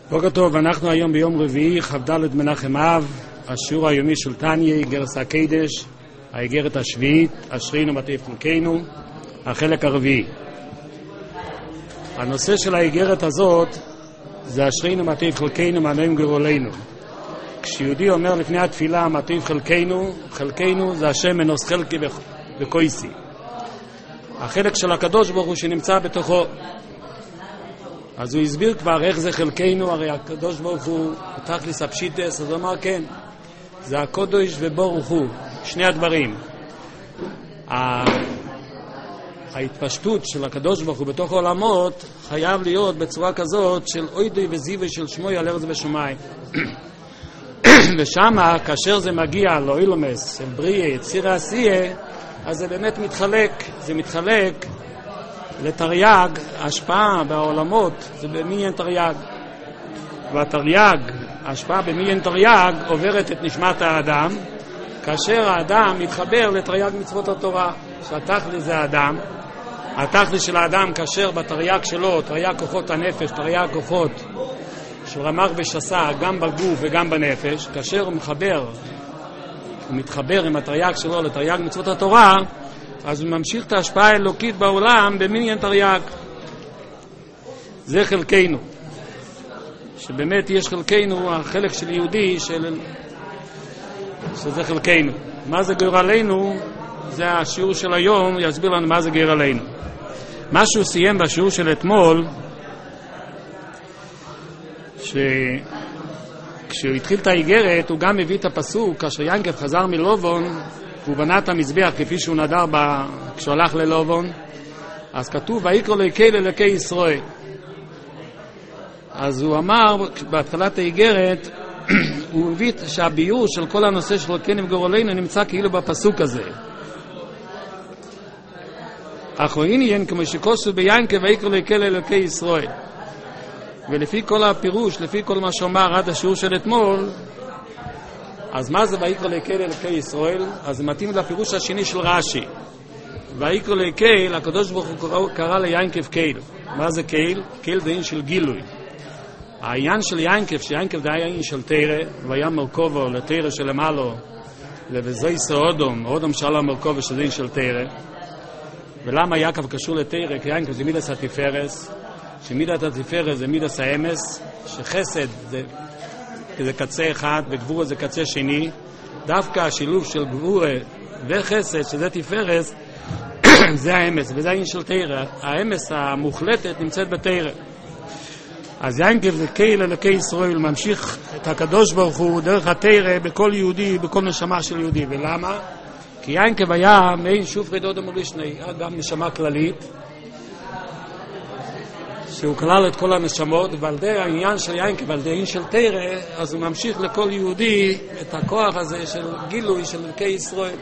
בוקר טוב, אנחנו היום ביום רביעי, כ"ד מנחם אב, השיעור היומי של תניא, איגרת הקדש, האיגרת השביעית, אשרינו מה טוב חלקנו, החלק הרביעי. הנושא של האיגרת הזאת זה אשרינו מה טוב חלקנו, מה נעים גורלנו. כשיהודי אומר לפני התפילה מה טוב חלקנו, חלקנו זה השם מנוס חלקי וקויסי. החלק של הקדוש ברוך הוא שנמצא בתוכו. אז הוא הסביר כבר איך זה חלקנו, הרי הקדוש ברוך הוא תכלס הפשיטס, אז הוא אמר כן, זה הקודש וברוך הוא, שני הדברים. ההתפשטות של הקדוש ברוך הוא בתוך העולמות חייב להיות בצורה כזאת של אוידוי וזיווי של שמוי על ארץ ושמיים. ושמה כאשר זה מגיע לאילומס של בריאה, יציר העשייה, אז זה באמת מתחלק, זה מתחלק לתרי"ג, השפעה בעולמות זה במניין תרי"ג, והתרי"ג, ההשפעה במניין תרי"ג עוברת את נשמת האדם, כאשר האדם מתחבר לתרי"ג מצוות התורה, שהתכלית זה האדם. התכלית של האדם כאשר בתרי"ג שלו, תרי"ג כוחות הנפש, תרי"ג כוחות של רמ"ח ושס"ה, גם בגוף וגם בנפש, כאשר הוא מתחבר עם התרי"ג שלו לתרי"ג מצוות התורה, אז הוא ממשיך את ההשפעה האלוקית בעולם במניין תרי"ג. זה חלקנו, שבאמת יש חלקנו, החלק של יהודי שזה חלקנו. מה זה גורלנו? זה השיעור של היום, יסביר לנו מה זה גורלנו. מה שהוא סיים בשיעור של אתמול, כשהוא התחיל את האיגרת הוא גם הביא את הפסוק כאשר ינקב חזר מלובון והוא בנה את המזבח כפי שהוא נדר כשהוא הלך ללובון, אז כתוב ויקרא אלוקי לאלוקי ישראל. אז הוא אמר בהתחלת האיגרת הוא הביא שהביור של כל הנושא של חלקנו וגורלנו נמצא כאילו בפסוק הזה, אחרונים כמו שכוסו ביינקב ויקרא אלוקי לאלוקי ישראל. ולפי כל הפירוש, לפי כל מה שאומר עד השיעור של אתמול, אז מה זה ויקרא אלוקי לאלוקי ישראל? אז זה מתאים לפירוש השני של רש"י. ויקרא אלוקי, הקדוש ברוך הוא קרא ליינקב קהל. מה זה קהל? קהל זה עניין של גילוי. העניין של ינקב, שיינקב זה היה עניין של תורה, והיה מרכובו לתורה שלמעלו, לבזויסו אודום שעלה מרכובו שזה עניין של תורה. ולמה יעקב קשור לתורה? כי ינקב זה מידס התפארס, שמידת התפארת זה מידת האמס, שחסד זה קצה אחד וגבורה זה קצה שני. דווקא השילוב של גבורה וחסד שזה תפארת זה האמס, וזה העניין של תורה. האמס המוחלטת נמצאת בתורה. אז ינקב זה קהל אלוקי ישראל, ממשיך את הקדוש ברוך הוא דרך התורה בכל יהודי, בכל נשמה של יהודי. ולמה? כי ינקב היה מעין שופרי דודו מרישני, גם נשמה כללית שהוא כלל את כל הנשמות, ועל די העניין של ינקב, ועל די העניין של תורה, אז הוא ממשיך לכל יהודי את הכוח הזה של גילוי של אלוקי ישראל.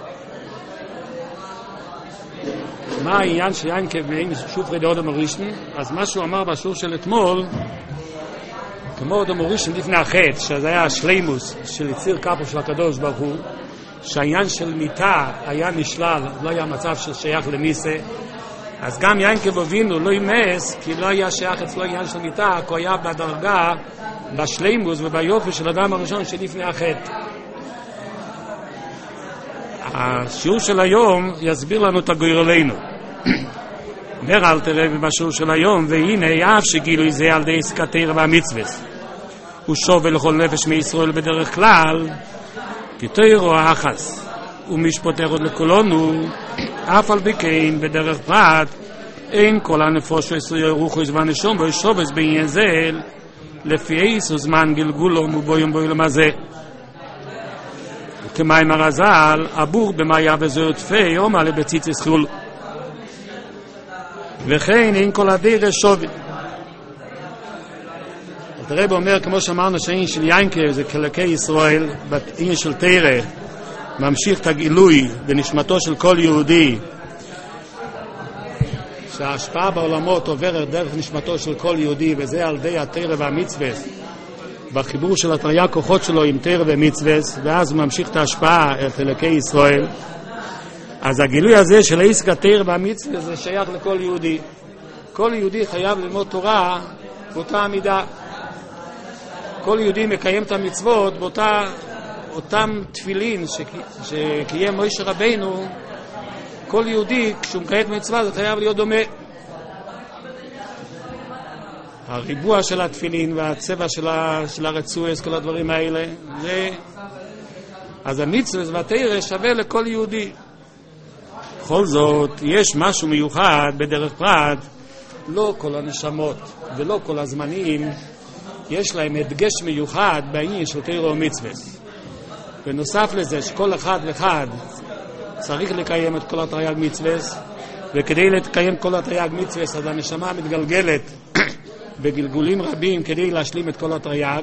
מה העניין של ינקב מעין שופרי דודו מרישני? אז מה שהוא אמר בשיעור של אתמול, כמו דודו מרישני לפני החטא, שזה היה השלימוס של יציר כפו של הקדוש ברוך הוא, שהעניין של מיתה היה נשלל, לא היה מצב של שייך למיסה, אז גם ינקב אבינו לא ימס, כי לא היה שייך אצלו עניין של מיתה, כי הוא היה בדרגה, בשלימוס וביופי של אדם הראשון שלפני החטא. השיעור של היום יסביר לנו את הגורלנו. אומר אל תראה בשיעור של היום, והנה אף שגילוי זה על די עסקת תורה והמצוות, הוא שווה לכל נפש מישראל בדרך כלל, כי תורה האחס. ומשפוטר עוד לכולנו, אף על בכן בדרך פרט, אין כל הנפוש וישראל רוחוס והנשום וישובס בעניין זה, לפי איסו זמן גלגולו ובוים בוילם הזה. וכמים הרזל, אבור במאיה וזו תפי, אומר לבציצס חול. וכן אין כל הדרך שווי. הרב אומר, כמו שאמרנו שהעניין של ינקב זה כאלוקי ישראל, בעניין של תורה, ממשיך את הגילוי בנשמתו של כל יהודי, שההשפעה בעולמות עוברת דרך נשמתו של כל יהודי, וזה על די התורה והמצוות, בחיבור של התרי"ג כוחות שלו עם תורה ומצוות, ואז הוא ממשיך את ההשפעה את אלוקי ישראל. אז הגילוי הזה של עסקת תורה והמצוות זה שייך לכל יהודי. כל יהודי חייב ללמוד תורה באותה המידה. כל יהודי מקיים את המצוות באותם תפילין שקיים מוישה רבינו. כל יהודי כשהוא מקיים מצווה זה חייב להיות דומה. הריבוע של התפילין והצבע של הרצועס, כל הדברים האלה, אז המצווה והתורה שווה לכל יהודי. בכל זאת יש משהו מיוחד בדרך פרט. לא כל הנשמות ולא כל הזמנים יש להם הדגש מיוחד בעניין של תורה ומצווה. בנוסף לזה שכל אחד ואחד צריך לקיים את כל התרי"ג מצווה, וכדי לקיים כל התרי"ג מצווה אז הנשמה מתגלגלת בגלגולים רבים כדי להשלים את כל התרי"ג.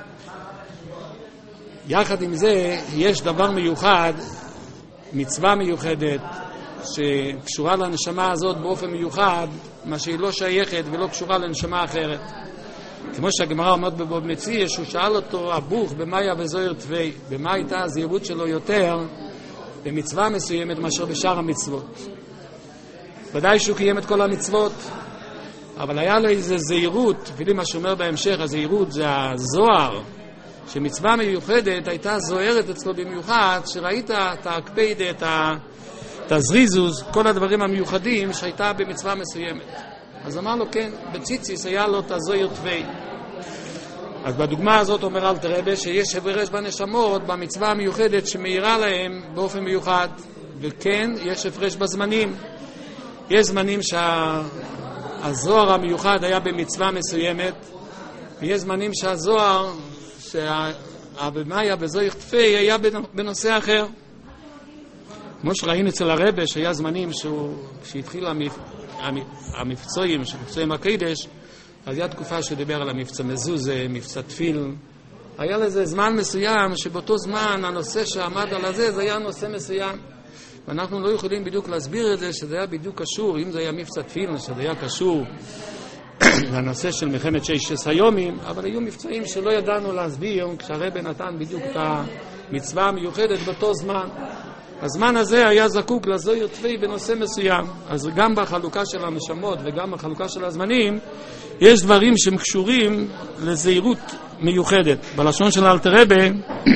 יחד עם זה יש דבר מיוחד, מצווה מיוחדת שקשורה לנשמה הזאת באופן מיוחד, מה שהיא לא שייכת ולא קשורה לנשמה אחרת. כמו שהגמרא אומרת בבבא מציעא, שהוא שאל אותו הבוך במה היה וזוהר תווי, במה הייתה הזהירות שלו יותר במצווה מסוימת מאשר בשאר המצוות. ודאי שהוא קיים את כל המצוות, אבל היה לו איזו זהירות, אפילו מה שאומר בהמשך, הזהירות זה הזוהר, שמצווה מיוחדת הייתה זוהרת אצלו במיוחד, שראית את ההקפדה, את הזריזוז, כל הדברים המיוחדים שהייתה במצווה מסוימת. אז אמר לו כן, בציציס היה לו את הזוהר תווי. אז בדוגמה הזאת אומר אלתר רבי שיש הפרש בנשמות במצווה המיוחדת שמאירה להם באופן מיוחד, וכן יש הפרש בזמנים. יש זמנים שהזוהר המיוחד היה במצווה מסוימת, ויש זמנים שהזוהר שהבמאיה בזוהר תווי היה בנושא אחר. כמו שראינו אצל הרבי שהיה זמנים שהתחיל המבצעים, מבצעים הקדש, אז היה תקופה שדיבר על המבצע מזוזה, מבצע תפיל. היה לזה זמן מסוים שבאותו זמן הנושא שעמד על הזה, זה היה נושא מסוים. ואנחנו לא יכולים בדיוק להסביר את זה, שזה היה בדיוק קשור, אם זה היה מבצע תפיל, שזה היה קשור לנושא של מלחמת ששת הימים, אבל היו מבצעים שלא ידענו להסביר, כשהרבי נתן בדיוק את המצווה המיוחדת באותו זמן. הזמן הזה היה זקוק לזוהר תווי בנושא מסוים. אז גם בחלוקה של הנשמות וגם בחלוקה של הזמנים יש דברים שהם קשורים לזהירות מיוחדת. בלשון של אלתר רבי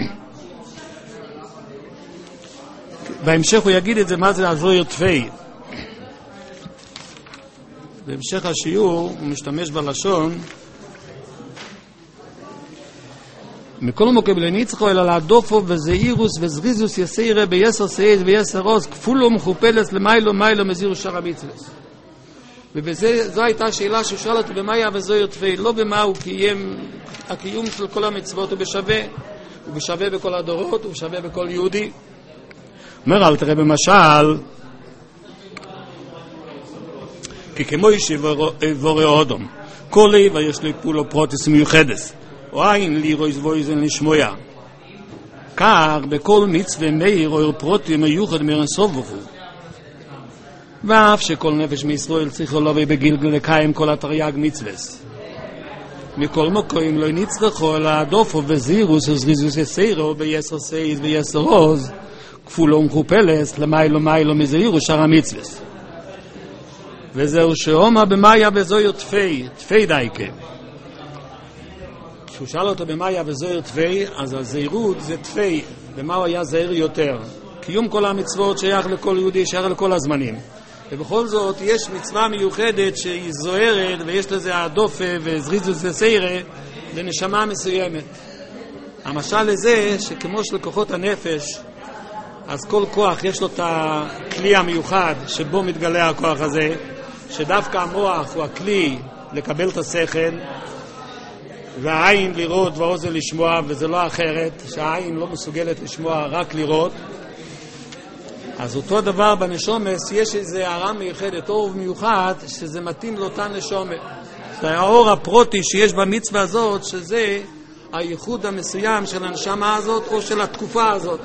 בהמשך הוא יגיד את זה, מה זה הזוהר תווי. בהמשך השיעור הוא משתמש בלשון מכל מוקב לניצחו אלא להדופו וזהירוס וזריזוס יסיירה ביסר סייז ויסר עוז כפולו מכופלס למיילו מיילו מזירו שר המצווס. וזו הייתה שאלה ששאל אותו במה היה וזוהר תווי, לא במה הוא קיים, הקיום של כל המצוות הוא בשווה בכל הדורות, הוא בשווה בכל יהודי. אומר אל תראה במשל כי כמו יבורא אודום כל איבר יש לו פעולו פרוטיס מיוחדס או אין לירויז וויזן לשמויה, כך בכל מצווה מאיר או פרוטי מיוחד מאינסוף וכו'. ואף שכל נפש מישראל צריך לבוא בגלגל לקיים כל התרי"ג מצוות, מכל מקום לא נצטרכו אלא הדופו וזירוס וזריזוס יסיירו ביסר סייז ויסר עוז כפולו ומכופלס למיילו מיילו מזהירו שאר המצוות. וזהו שאומר במאיה וזוהר תווי דייקה. כשהוא שאל אותו במה היה וזוהר תווי, אז הזהירות זה תווי. במה הוא היה זהיר יותר? קיום כל המצוות שייך לכל יהודי, שייך לכל הזמנים. ובכל זאת יש מצווה מיוחדת שהיא זוהרת ויש לזה הדופה וזריזוס וסיירה לנשמה מסוימת. המשל לזה שכמו של כוחות הנפש, אז כל כוח יש לו את הכלי המיוחד שבו מתגלה הכוח הזה, שדווקא המוח הוא הכלי לקבל את השכל, והעין לראות והאוזן לשמוע, וזה לא אחרת, שהעין לא מסוגלת לשמוע, רק לראות. אז אותו דבר בנשומס, יש איזה הערה מיוחדת, אור מיוחד, שזה מתאים לאותה נשומת. זה האור הפרוטי שיש במצווה הזאת, שזה הייחוד המסוים של הנשמה הזאת, או של התקופה הזאת.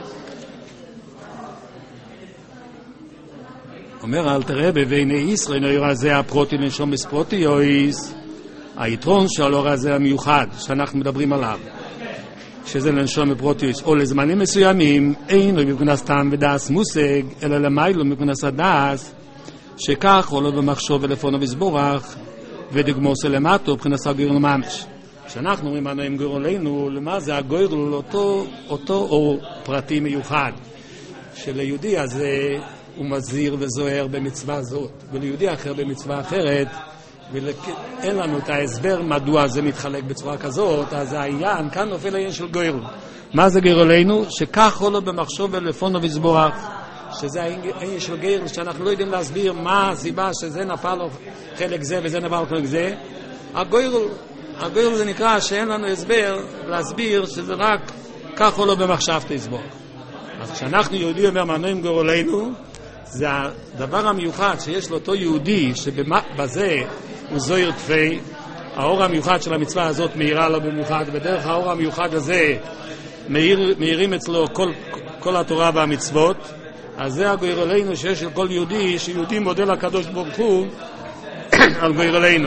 אומר אלתר רבי, והנה ישראל נראה זה הפרוטי לנשומס פרוטי אויס, היתרון של האור הזה המיוחד שאנחנו מדברים עליו, שזה לנשום פרוטיוס או לזמנים מסוימים, אין לו מבחינת טעם ודעת מושג, אלא למיילו מבחינת הדעת, שכך עולה במחשוב ולפונו וסבורך, ודגמור סלמטו מבחינת סגיר לממש, כשאנחנו אומרים הנועים גורלנו, למה זה הגורל אותו או פרטי מיוחד שליהודי הזה הוא מזהיר וזוהר במצווה זאת וליהודי אחר במצווה אחרת, ואין לנו את ההסבר מדוע זה מתחלק בצורה כזאת. אז העניין כאן נופל העניין של גורל. מה זה גורלנו? שכך עולו במחשוב ולפונו וזבורך, שזה העניין של גורל שאנחנו לא יודעים להסביר מה הסיבה שזה נפל לו חלק זה וזה נפל חלק זה. הגורל זה נקרא שאין לנו הסבר להסביר שזה רק כך עולו במחשב תסבור. אז כשאנחנו יהודי אומר מנועים גורלנו, זה הדבר המיוחד שיש לאותו יהודי שבזה הוא זוהר תפי, האור המיוחד של המצווה הזאת מאירה לו במיוחד, ודרך האור המיוחד הזה מאירים אצלו כל התורה והמצוות. אז זה הגורלנו שיש לכל יהודי, שיהודי מודה לקדוש ברוך הוא על גורלנו.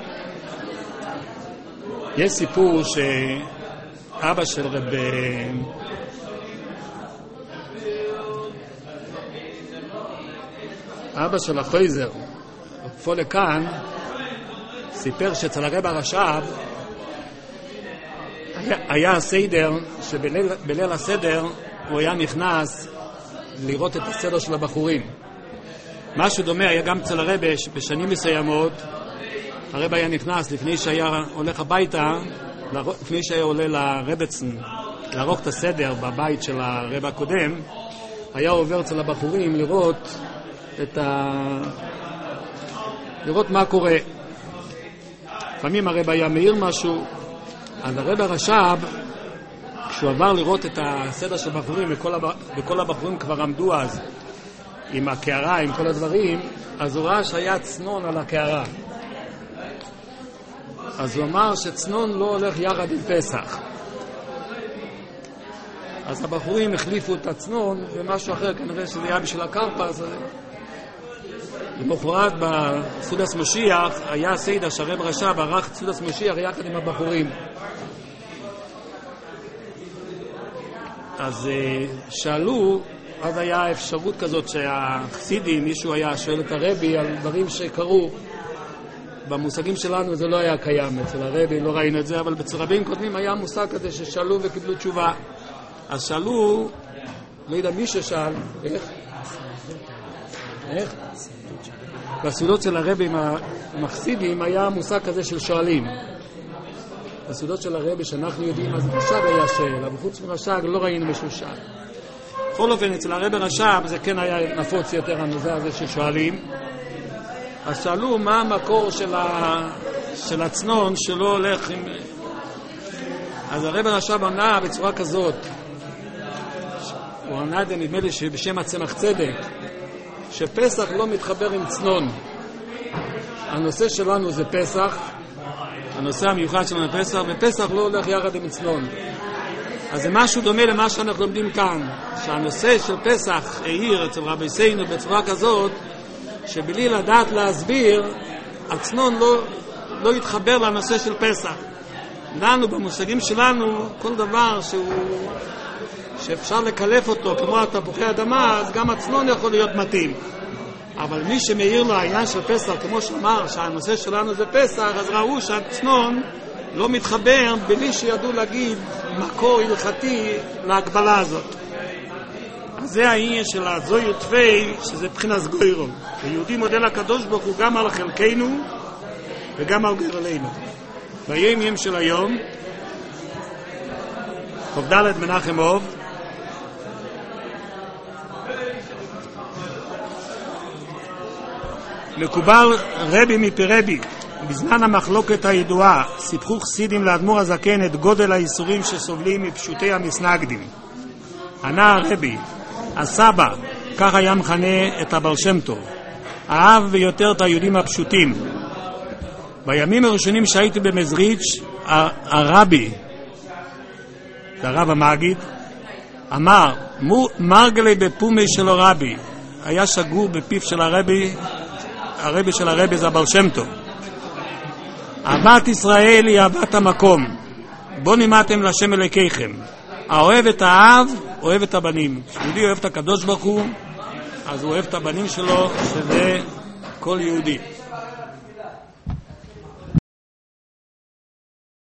יש סיפור שאבא של אבא של החויזר, פה לכאן, סיפר שאצל הרב הרש"ב היה סדר, שבליל הסדר הוא היה נכנס לראות את הסדר של הבחורים. משהו דומה היה גם אצל הרב בשנים מסוימות. הרב היה נכנס לפני שהיה הולך הביתה, לפני שהיה עולה לרבצן לערוך את הסדר בבית של הרב הקודם, היה עובר אצל הבחורים לראות מה קורה. לפעמים הרב היה מאיר משהו, אז הרב הרש"ב, כשהוא עבר לראות את הסדר של הבחורים, וכל הבחורים כבר עמדו אז עם הקערה, עם כל הדברים, אז הוא ראה שהיה צנון על הקערה. אז הוא אמר שצנון לא הולך יחד עם פסח. אז הבחורים החליפו את הצנון במשהו אחר, כנראה שזה היה בשביל הקרפה. אז למחרת בסעודת משיח היה סדר שהרב רש"ב ערך סעודת משיח יחד עם הבחורים. אז שאלו, אז היה אפשרות כזאת שהחסידים, מישהו היה שואל את הרבי על דברים שקרו. במושגים שלנו זה לא היה קיים, אצל הרבי לא ראינו את זה, אבל אצל רבים קודמים היה מושג כזה ששאלו וקיבלו תשובה. אז שאלו, לא יודע מי ששאל, איך? בסעודות של הרבי עם החסידים היה מושג כזה של שואלים. בסעודות של הרבי שאנחנו יודעים, אז רש"ג היה שאל, אבל חוץ מרש"ג לא ראינו משהו שאל. בכל אופן, אצל הרבי רש"ב זה כן היה נפוץ יותר הנושא הזה ששואלים. אז שאלו מה המקור של הצנון שלא הולך עם... אז הרב הרש"ב ענה בצורה כזאת, הוא ענה את זה נדמה לי שבשם הצמח צדק, שפסח לא מתחבר עם צנון. הנושא שלנו זה פסח, הנושא המיוחד שלנו זה פסח, ופסח לא הולך יחד עם צנון. אז זה משהו דומה למה שאנחנו לומדים כאן, שהנושא של פסח העיר אצל רבי סיינו בצורה כזאת, שבלי לדעת להסביר, הצנון לא יתחבר לנושא של פסח. לנו, במושגים שלנו, כל דבר שאפשר לקלף אותו, כמו התפוחי אדמה, אז גם הצנון יכול להיות מתאים. אבל מי שמאיר לו העניין של פסח, כמו שאמר שהנושא שלנו זה פסח, אז ראו שהצנון לא מתחבר בלי שידעו להגיד מקור הלכתי להגבלה הזאת. אז זה העניין של הזוהר תפי, שזה בחינת גוירו. היהודי מודה לקדוש ברוך הוא גם על חלקנו וגם על גורלנו. בימים של היום, כ"ד מנחם אוב, מקובל רבי מפרבי, בזמן המחלוקת הידועה, סיפחו חסידים לאדמו"ר הזקן את גודל האיסורים שסובלים מפשוטי המסנגדים. ענה הרבי, הסבא, כך היה מכנה את הבעל שם טוב, אהב ביותר את היהודים הפשוטים. בימים הראשונים שהייתי במזריץ', הרבי, הרב המגיד, אמר, מרגלי בפומי של הרבי, היה שגור בפיו של הרבי של הרבי זה הבעל שם טוב. אהבת ישראל היא אהבת המקום, בו נימדתם להשם אלוקיכם. האוהב את האב, אוהב את הבנים. כשיהודי אוהב את הקדוש ברוך הוא, אז הוא אוהב את הבנים שלו, שזה כל יהודי.